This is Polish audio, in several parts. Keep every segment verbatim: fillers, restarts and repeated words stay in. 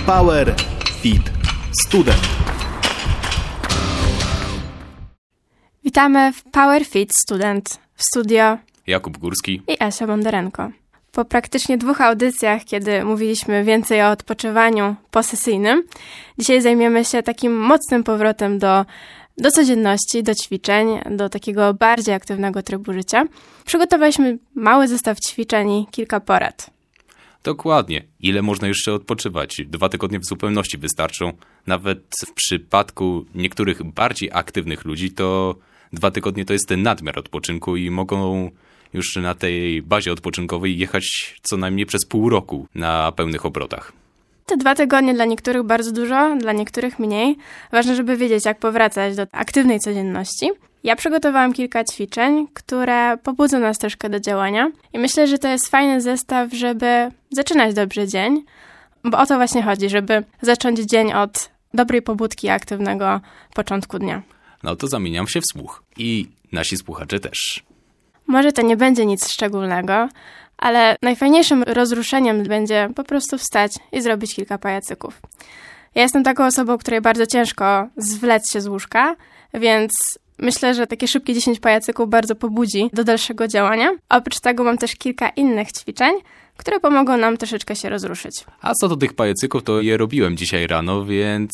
Power Fit Student. Witamy w Power Fit Student. W studio Jakub Górski i Asia Bondarenko. Po praktycznie dwóch audycjach, kiedy mówiliśmy więcej o odpoczywaniu posesyjnym, dzisiaj zajmiemy się takim mocnym powrotem do, do codzienności, do ćwiczeń, do takiego bardziej aktywnego trybu życia. Przygotowaliśmy mały zestaw ćwiczeń i kilka porad. Dokładnie. Ile można jeszcze odpoczywać? Dwa tygodnie w zupełności wystarczą. Nawet w przypadku niektórych bardziej aktywnych ludzi to dwa tygodnie to jest ten nadmiar odpoczynku i mogą już na tej bazie odpoczynkowej jechać co najmniej przez pół roku na pełnych obrotach. Te dwa tygodnie dla niektórych bardzo dużo, dla niektórych mniej. Ważne, żeby wiedzieć, jak powracać do aktywnej codzienności. Ja przygotowałam kilka ćwiczeń, które pobudzą nas troszkę do działania i myślę, że to jest fajny zestaw, żeby zaczynać dobrze dzień, bo o to właśnie chodzi, żeby zacząć dzień od dobrej pobudki, aktywnego początku dnia. No to zamieniam się w słuch i nasi słuchacze też. Może to nie będzie nic szczególnego, ale najfajniejszym rozruszeniem będzie po prostu wstać i zrobić kilka pajacyków. Ja jestem taką osobą, której bardzo ciężko zwlec się z łóżka, więc myślę, że takie szybkie dziesięć pajacyków bardzo pobudzi do dalszego działania. Oprócz tego mam też kilka innych ćwiczeń, które pomogą nam troszeczkę się rozruszyć. A co do tych pajacyków, to je robiłem dzisiaj rano, więc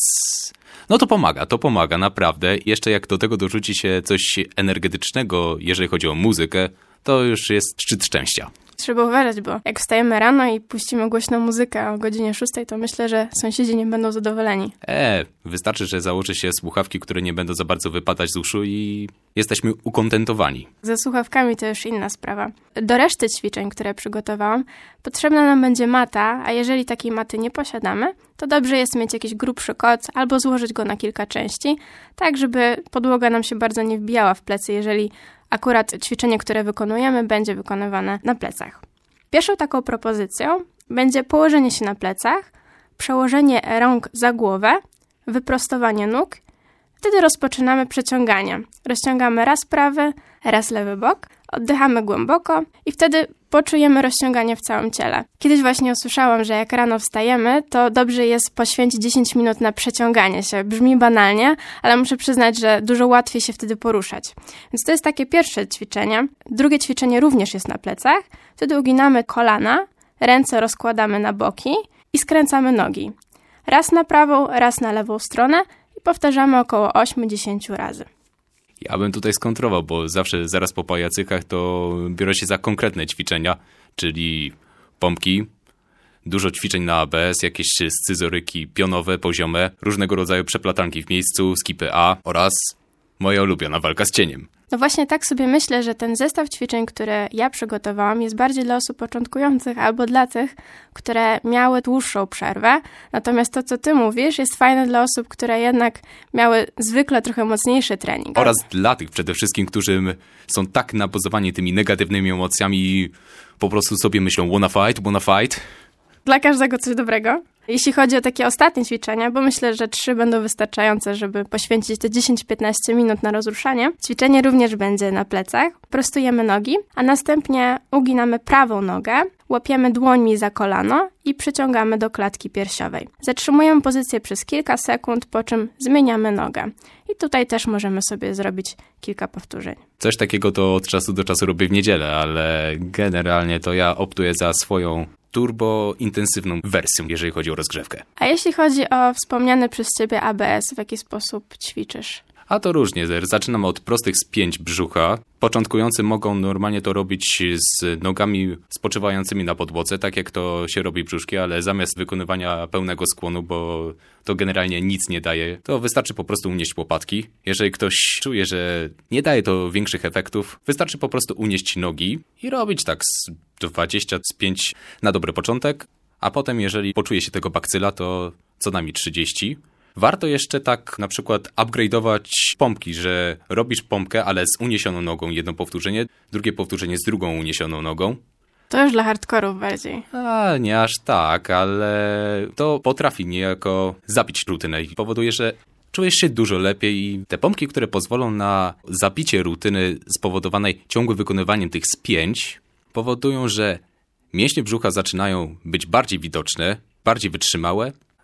no to pomaga, to pomaga naprawdę. Jeszcze jak do tego dorzuci się coś energetycznego, jeżeli chodzi o muzykę, to już jest szczyt szczęścia. Trzeba uważać, bo jak wstajemy rano i puścimy głośną muzykę o godzinie szóstej, to myślę, że sąsiedzi nie będą zadowoleni. E, wystarczy, że założy się słuchawki, które nie będą za bardzo wypadać z uszu i jesteśmy ukontentowani. Ze słuchawkami to już inna sprawa. Do reszty ćwiczeń, które przygotowałam, potrzebna nam będzie mata, a jeżeli takiej maty nie posiadamy, to dobrze jest mieć jakiś grubszy koc albo złożyć go na kilka części, tak żeby podłoga nam się bardzo nie wbijała w plecy, jeżeli akurat ćwiczenie, które wykonujemy, będzie wykonywane na plecach. Pierwszą taką propozycją będzie położenie się na plecach, przełożenie rąk za głowę, wyprostowanie nóg. Wtedy rozpoczynamy przeciąganie. Rozciągamy raz prawy, raz lewy bok, oddychamy głęboko i wtedy poczujemy rozciąganie w całym ciele. Kiedyś właśnie usłyszałam, że jak rano wstajemy, to dobrze jest poświęcić dziesięć minut na przeciąganie się. Brzmi banalnie, ale muszę przyznać, że dużo łatwiej się wtedy poruszać. Więc to jest takie pierwsze ćwiczenie. Drugie ćwiczenie również jest na plecach. Wtedy uginamy kolana, ręce rozkładamy na boki i skręcamy nogi. Raz na prawą, raz na lewą stronę i powtarzamy około osiem do dziesięciu razy. Ja bym tutaj skontrował, bo zawsze zaraz po pajacykach to biorę się za konkretne ćwiczenia, czyli pompki, dużo ćwiczeń na A B S, jakieś scyzoryki pionowe, poziome, różnego rodzaju przeplatanki w miejscu, skipy A oraz moja ulubiona walka z cieniem. No właśnie tak sobie myślę, że ten zestaw ćwiczeń, które ja przygotowałam, jest bardziej dla osób początkujących albo dla tych, które miały dłuższą przerwę. Natomiast to, co ty mówisz, jest fajne dla osób, które jednak miały zwykle trochę mocniejszy trening. Oraz dla tych przede wszystkim, którzy są tak nabuzowani tymi negatywnymi emocjami i po prostu sobie myślą wanna fight, wanna fight. Dla każdego coś dobrego. Jeśli chodzi o takie ostatnie ćwiczenia, bo myślę, że trzy będą wystarczające, żeby poświęcić te dziesięć do piętnastu minut na rozruszanie. Ćwiczenie również będzie na plecach. Prostujemy nogi, a następnie uginamy prawą nogę, łapiemy dłońmi za kolano i przyciągamy do klatki piersiowej. Zatrzymujemy pozycję przez kilka sekund, po czym zmieniamy nogę. I tutaj też możemy sobie zrobić kilka powtórzeń. Coś takiego to od czasu do czasu robię w niedzielę, ale generalnie to ja optuję za swoją turbo intensywną wersją, jeżeli chodzi o rozgrzewkę. A jeśli chodzi o wspomniany przez ciebie A B S, w jaki sposób ćwiczysz? A to różnie. Zaczynamy od prostych spięć brzucha. Początkujący mogą normalnie to robić z nogami spoczywającymi na podłodze, tak jak to się robi brzuszki, ale zamiast wykonywania pełnego skłonu, bo to generalnie nic nie daje, to wystarczy po prostu unieść łopatki. Jeżeli ktoś czuje, że nie daje to większych efektów, wystarczy po prostu unieść nogi i robić tak z dwadzieścia spięć na dobry początek, a potem jeżeli poczuje się tego bakcyla, to co najmniej trzydzieści. Warto jeszcze tak na przykład upgrade'ować pompki, że robisz pompkę, ale z uniesioną nogą jedno powtórzenie, drugie powtórzenie z drugą uniesioną nogą. To już dla hardkorów bardziej. A, nie aż tak, ale to potrafi niejako zabić rutynę i powoduje, że czujesz się dużo lepiej i te pompki, które pozwolą na zabicie rutyny spowodowanej ciągłym wykonywaniem tych spięć, powodują, że mięśnie brzucha zaczynają być bardziej widoczne, bardziej wytrzymałe,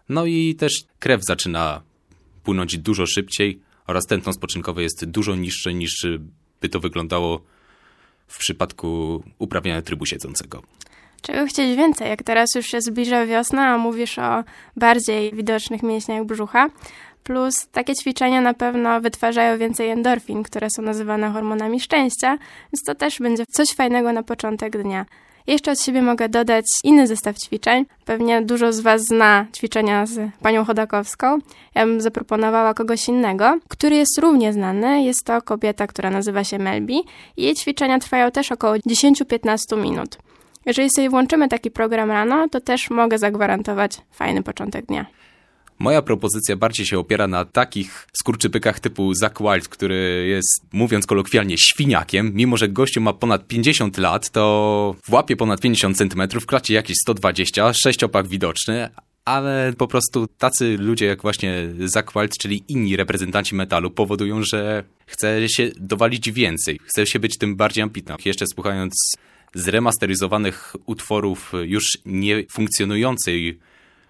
No i też krew zaczyna płynąć dużo szybciej oraz tętno spoczynkowe jest dużo niższe niż by to wyglądało w przypadku uprawiania trybu siedzącego. Czego chcieć więcej, jak teraz już się zbliża wiosna, a mówisz o bardziej widocznych mięśniach brzucha. Plus takie ćwiczenia na pewno wytwarzają więcej endorfin, które są nazywane hormonami szczęścia, więc to też będzie coś fajnego na początek dnia. Jeszcze od siebie mogę dodać inny zestaw ćwiczeń. Pewnie dużo z Was zna ćwiczenia z panią Chodakowską. Ja bym zaproponowała kogoś innego, który jest równie znany. Jest to kobieta, która nazywa się Melby. Jej ćwiczenia trwają też około dziesięć do piętnastu minut. Jeżeli sobie włączymy taki program rano, to też mogę zagwarantować fajny początek dnia. Moja propozycja bardziej się opiera na takich skurczypykach typu Zakk Wylde, który jest, mówiąc kolokwialnie, świniakiem. Mimo że gościu ma ponad pięćdziesiąt lat, to łapie ponad pięćdziesiąt centymetrów, klacie jakieś sto dwadzieścia, sześciopak widoczny, ale po prostu tacy ludzie jak właśnie Zakk Wylde, czyli inni reprezentanci metalu, powodują, że chce się dowalić więcej, chce się być tym bardziej ambitnym. Jeszcze słuchając zremasteryzowanych utworów już nie funkcjonującej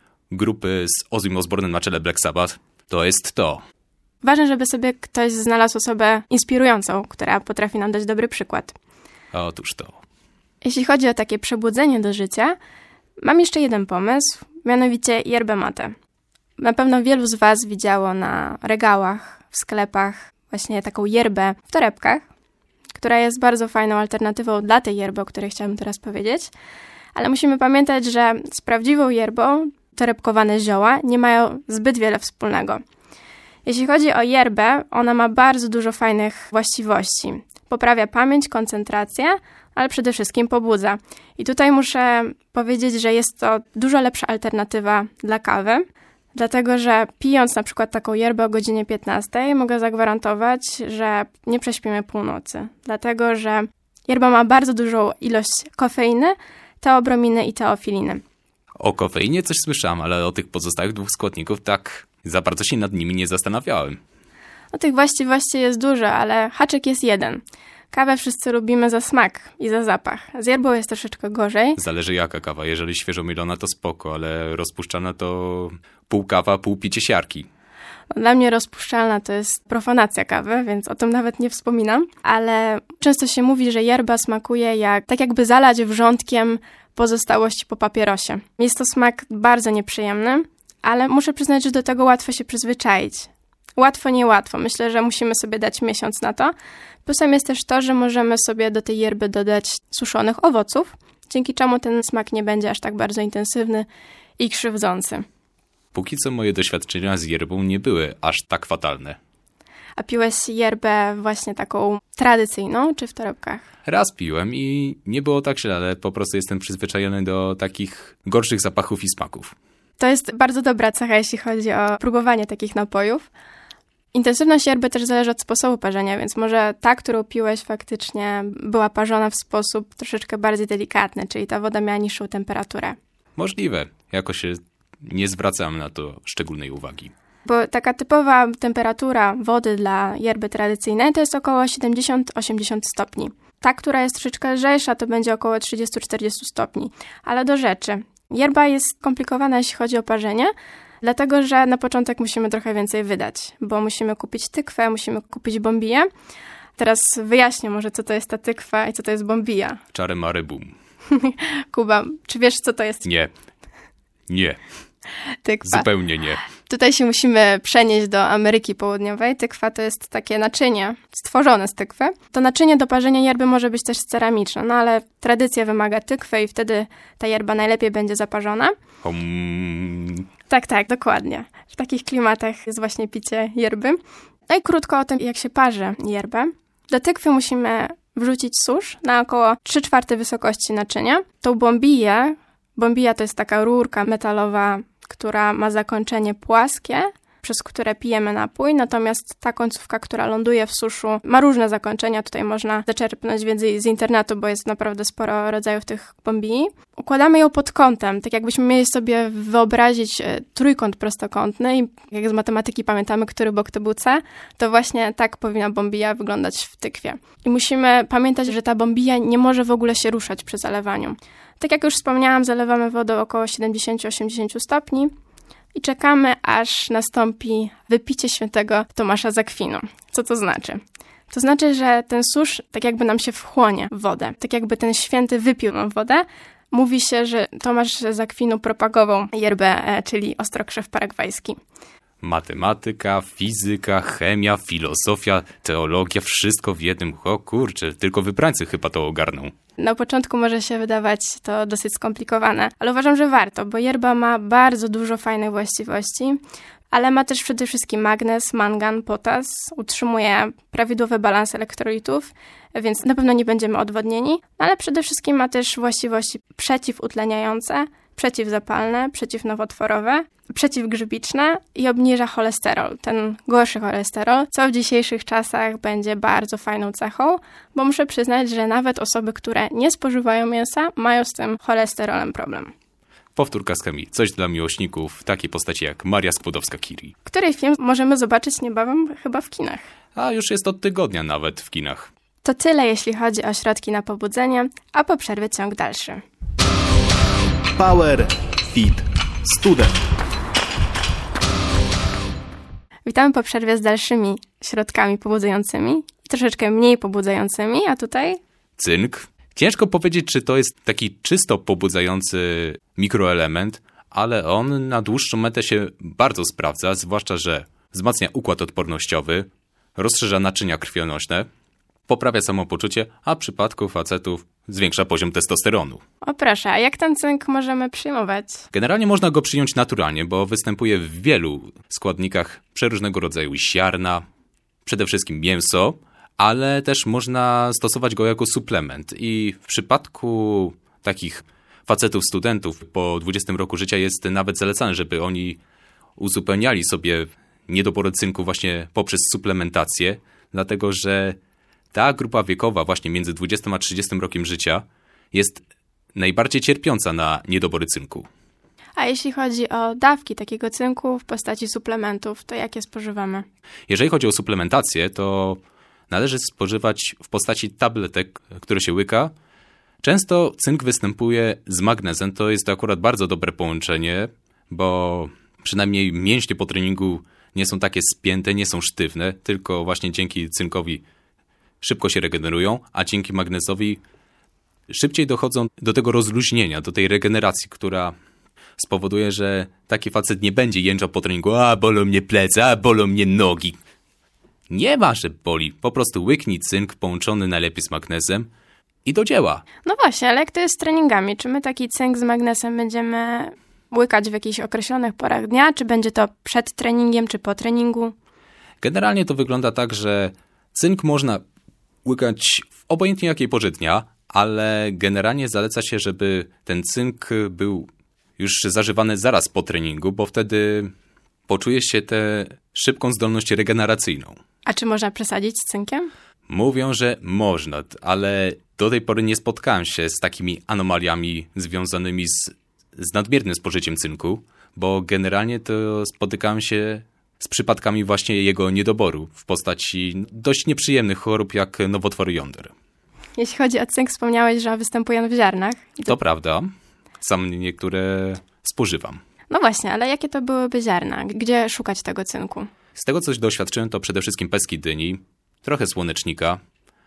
grupy z Ozzy Osbourne'em na czele Black Sabbath, to jest to. Ważne, żeby sobie ktoś znalazł osobę inspirującą, która potrafi nam dać dobry przykład. Otóż to. Jeśli chodzi o takie przebudzenie do życia, mam jeszcze jeden pomysł, mianowicie yerbę matę. Na pewno wielu z Was widziało na regałach, w sklepach właśnie taką yerbę w torebkach, która jest bardzo fajną alternatywą dla tej yerby, o której chciałabym teraz powiedzieć. Ale musimy pamiętać, że z prawdziwą yerbą torebkowane zioła nie mają zbyt wiele wspólnego. Jeśli chodzi o yerbę, ona ma bardzo dużo fajnych właściwości. Poprawia pamięć, koncentrację, ale przede wszystkim pobudza. I tutaj muszę powiedzieć, że jest to dużo lepsza alternatywa dla kawy, dlatego że pijąc na przykład taką yerbę o godzinie piętnastej mogę zagwarantować, że nie prześpimy północy, dlatego że yerba ma bardzo dużą ilość kofeiny, teobrominy i teofiliny. O kofeinie coś słyszałem, ale o tych pozostałych dwóch składników tak za bardzo się nad nimi nie zastanawiałem. O tych właściwości jest dużo, ale haczyk jest jeden. Kawę wszyscy lubimy za smak i za zapach. Z yerbą jest troszeczkę gorzej. Zależy jaka kawa. Jeżeli świeżo mielona to spoko, ale rozpuszczana to pół kawa, pół picie siarki. Dla mnie rozpuszczalna to jest profanacja kawy, więc o tym nawet nie wspominam. Ale często się mówi, że yerba smakuje jak tak jakby zalać wrzątkiem pozostałości po papierosie. Jest to smak bardzo nieprzyjemny, ale muszę przyznać, że do tego łatwo się przyzwyczaić. Łatwo, niełatwo. Myślę, że musimy sobie dać miesiąc na to. Plusem jest też to, że możemy sobie do tej yerby dodać suszonych owoców, dzięki czemu ten smak nie będzie aż tak bardzo intensywny i krzywdzący. Póki co moje doświadczenia z yerbą nie były aż tak fatalne. A piłeś yerbę właśnie taką tradycyjną, czy w torebkach? Raz piłem i nie było tak źle, ale po prostu jestem przyzwyczajony do takich gorszych zapachów i smaków. To jest bardzo dobra cecha, jeśli chodzi o próbowanie takich napojów. Intensywność yerby też zależy od sposobu parzenia, więc może ta, którą piłeś, faktycznie była parzona w sposób troszeczkę bardziej delikatny, czyli ta woda miała niższą temperaturę. Możliwe. Jakoś się nie zwracam na to szczególnej uwagi. Bo taka typowa temperatura wody dla yerby tradycyjnej to jest około siedemdziesiąt do osiemdziesięciu stopni. Ta, która jest troszeczkę lżejsza, to będzie około trzydzieści do czterdziestu stopni. Ale do rzeczy. Yerba jest skomplikowana, jeśli chodzi o parzenie, dlatego że na początek musimy trochę więcej wydać, bo musimy kupić tykwę, musimy kupić bombiję. Teraz wyjaśnię może, co to jest ta tykwa i co to jest bombija. Czary mary bum. Kuba, czy wiesz, co to jest? Nie. Nie. Tykwa. Zupełnie nie. Tutaj się musimy przenieść do Ameryki Południowej. Tykwa to jest takie naczynie stworzone z tykwy. To naczynie do parzenia yerby może być też ceramiczne, no ale tradycja wymaga tykwy i wtedy ta yerba najlepiej będzie zaparzona. Um. Tak, tak, dokładnie. W takich klimatach jest właśnie picie yerby. No i krótko o tym, jak się parzy yerbę. Do tykwy musimy wrzucić susz na około trzy czwarte wysokości naczynia. Tą bombiję, bombija to jest taka rurka metalowa, która ma zakończenie płaskie, przez które pijemy napój, natomiast ta końcówka, która ląduje w suszu, ma różne zakończenia. Tutaj można zaczerpnąć wiedzy z internetu, bo jest naprawdę sporo rodzajów tych bombii. Układamy ją pod kątem, tak jakbyśmy mieli sobie wyobrazić trójkąt prostokątny i jak z matematyki pamiętamy, który bok to był C, to właśnie tak powinna bombija wyglądać w tykwie. I musimy pamiętać, że ta bombija nie może w ogóle się ruszać przy zalewaniu. Tak jak już wspomniałam, zalewamy wodą około siedemdziesiąt do osiemdziesięciu stopni. i czekamy, aż nastąpi wypicie świętego Tomasza z Akwinu. Co to znaczy? To znaczy, że ten susz tak jakby nam się wchłonie w wodę, tak jakby ten święty wypił tą wodę. Mówi się, że Tomasz z Akwinu propagował yerbę, czyli ostrokrzew paragwajski. Matematyka, fizyka, chemia, filozofia, teologia, wszystko w jednym. O kurczę, tylko wybrańcy chyba to ogarną. Na początku może się wydawać to dosyć skomplikowane, ale uważam, że warto, bo yerba ma bardzo dużo fajnych właściwości, ale ma też przede wszystkim magnez, mangan, potas, utrzymuje prawidłowy balans elektrolitów, więc na pewno nie będziemy odwodnieni, ale przede wszystkim ma też właściwości przeciwutleniające, przeciwzapalne, przeciwnowotworowe, przeciwgrzybiczne i obniża cholesterol, ten gorszy cholesterol, co w dzisiejszych czasach będzie bardzo fajną cechą, bo muszę przyznać, że nawet osoby, które nie spożywają mięsa, mają z tym cholesterolem problem. Powtórka z chemii. Coś dla miłośników w takiej postaci jak Maria Skłodowska-Curie. Który film możemy zobaczyć niebawem chyba w kinach. A już jest od tygodnia nawet w kinach. To tyle, jeśli chodzi o środki na pobudzenie, a po przerwie ciąg dalszy. Power Fit Student. Witamy po przerwie z dalszymi środkami pobudzającymi i troszeczkę mniej pobudzającymi, a tutaj... Cynk. Ciężko powiedzieć, czy to jest taki czysto pobudzający mikroelement, ale on na dłuższą metę się bardzo sprawdza, zwłaszcza, że wzmacnia układ odpornościowy, rozszerza naczynia krwionośne, poprawia samopoczucie, a w przypadku facetów zwiększa poziom testosteronu. O proszę, a jak ten cynk możemy przyjmować? Generalnie można go przyjąć naturalnie, bo występuje w wielu składnikach przeróżnego rodzaju ziarna, przede wszystkim mięso, ale też można stosować go jako suplement. I w przypadku takich facetów, studentów po dwudziestym roku życia jest nawet zalecane, żeby oni uzupełniali sobie niedobory cynku właśnie poprzez suplementację, dlatego że ta grupa wiekowa właśnie między dwudziestym a trzydziestym rokiem życia jest najbardziej cierpiąca na niedobory cynku. A jeśli chodzi o dawki takiego cynku w postaci suplementów, to jakie spożywamy? Jeżeli chodzi o suplementację, to należy spożywać w postaci tabletek, które się łyka. Często cynk występuje z magnezem. To jest akurat bardzo dobre połączenie, bo przynajmniej mięśnie po treningu nie są takie spięte, nie są sztywne, tylko właśnie dzięki cynkowi szybko się regenerują, a dzięki magnezowi szybciej dochodzą do tego rozluźnienia, do tej regeneracji, która spowoduje, że taki facet nie będzie jęczał po treningu, a bolą mnie plecy, a bolą mnie nogi. Nie ma, że boli. Po prostu łyknij cynk połączony najlepiej z magnezem i do dzieła. No właśnie, ale jak to jest z treningami? Czy my taki cynk z magnesem będziemy łykać w jakichś określonych porach dnia? Czy będzie to przed treningiem, czy po treningu? Generalnie to wygląda tak, że cynk można łykać w obojętnie jakiej porze dnia, ale generalnie zaleca się, żeby ten cynk był już zażywany zaraz po treningu, bo wtedy poczuje się tę szybką zdolność regeneracyjną. A czy można przesadzić z cynkiem? Mówią, że można, ale do tej pory nie spotkałem się z takimi anomaliami związanymi z, z nadmiernym spożyciem cynku, bo generalnie to spotykałem się z przypadkami właśnie jego niedoboru w postaci dość nieprzyjemnych chorób jak nowotwory jąder. Jeśli chodzi o cynk, wspomniałeś, że występuje on w ziarnach. I to... to prawda. Sam niektóre spożywam. No właśnie, ale jakie to byłyby ziarna? Gdzie szukać tego cynku? Z tego, coś doświadczyłem, to przede wszystkim pestki dyni, trochę słonecznika.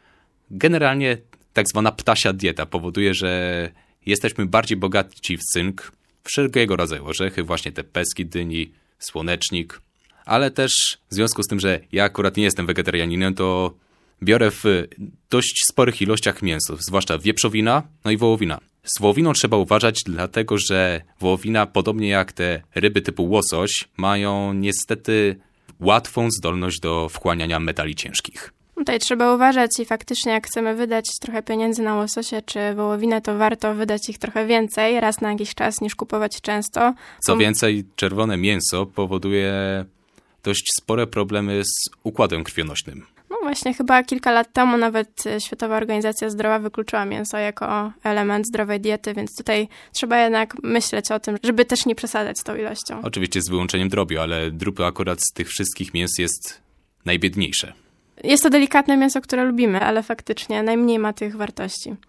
Generalnie tak zwana ptasia dieta powoduje, że jesteśmy bardziej bogaci w cynk, wszelkiego rodzaju orzechy, właśnie te pestki dyni, słonecznik. Ale też w związku z tym, że ja akurat nie jestem wegetarianinem, to biorę w dość sporych ilościach mięso, zwłaszcza wieprzowina, no i wołowina. Z wołowiną trzeba uważać, dlatego że wołowina, podobnie jak te ryby typu łosoś, mają niestety łatwą zdolność do wchłaniania metali ciężkich. Tutaj trzeba uważać i faktycznie jak chcemy wydać trochę pieniędzy na łososie czy wołowinę, to warto wydać ich trochę więcej, raz na jakiś czas, niż kupować często. Co więcej, czerwone mięso powoduje dość spore problemy z układem krwionośnym. No właśnie, chyba kilka lat temu nawet Światowa Organizacja Zdrowia wykluczyła mięso jako element zdrowej diety, więc tutaj trzeba jednak myśleć o tym, żeby też nie przesadzać z tą ilością. Oczywiście z wyłączeniem drobiu, ale drób akurat z tych wszystkich mięs jest najbiedniejsze. Jest to delikatne mięso, które lubimy, ale faktycznie najmniej ma tych wartości.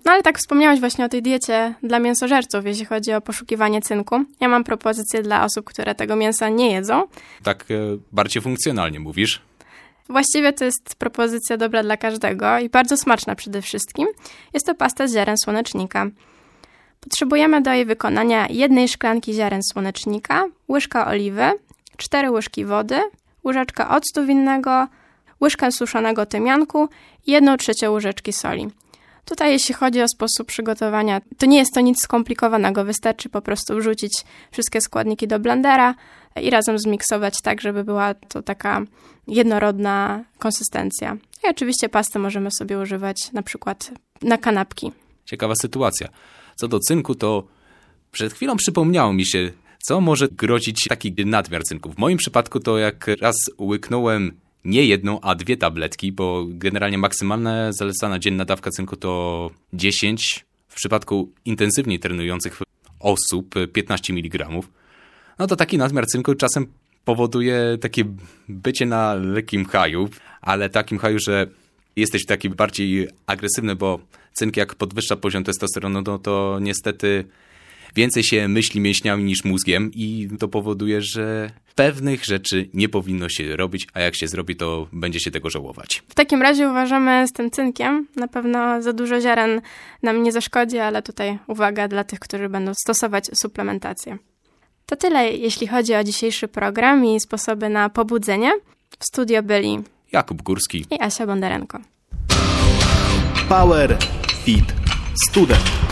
No ale tak wspomniałaś właśnie o tej diecie dla mięsożerców, jeśli chodzi o poszukiwanie cynku. Ja mam propozycję dla osób, które tego mięsa nie jedzą. Tak e, bardziej funkcjonalnie mówisz? Właściwie to jest propozycja dobra dla każdego i bardzo smaczna przede wszystkim. Jest to pasta z ziaren słonecznika. Potrzebujemy do jej wykonania jednej szklanki ziaren słonecznika, łyżka oliwy, cztery łyżki wody, łyżeczka octu winnego, łyżkę suszonego tymianku i jedną trzecią łyżeczki soli. Tutaj jeśli chodzi o sposób przygotowania, to nie jest to nic skomplikowanego, wystarczy po prostu wrzucić wszystkie składniki do blendera i razem zmiksować tak, żeby była to taka jednorodna konsystencja. I oczywiście pastę możemy sobie używać na przykład na kanapki. Ciekawa sytuacja. Co do cynku, to przed chwilą przypomniało mi się, co może grozić taki nadmiar cynku. W moim przypadku to jak raz łyknąłem nie jedną, a dwie tabletki, bo generalnie maksymalna zalecana dzienna dawka cynku to dziesięć, w przypadku intensywnie trenujących osób piętnaście miligramów. No to taki nadmiar cynku czasem powoduje takie bycie na lekkim haju, ale takim haju, że jesteś taki bardziej agresywny, bo cynk jak podwyższa poziom testosteronu, no to niestety więcej się myśli mięśniami niż mózgiem i to powoduje, że pewnych rzeczy nie powinno się robić, a jak się zrobi, to będzie się tego żałować. W takim razie uważamy z tym cynkiem, na pewno za dużo ziaren nam nie zaszkodzi, ale tutaj uwaga dla tych, którzy będą stosować suplementację. To tyle, jeśli chodzi o dzisiejszy program i sposoby na pobudzenie. W studio byli Jakub Górski i Asia Bondarenko. Power Fit Student.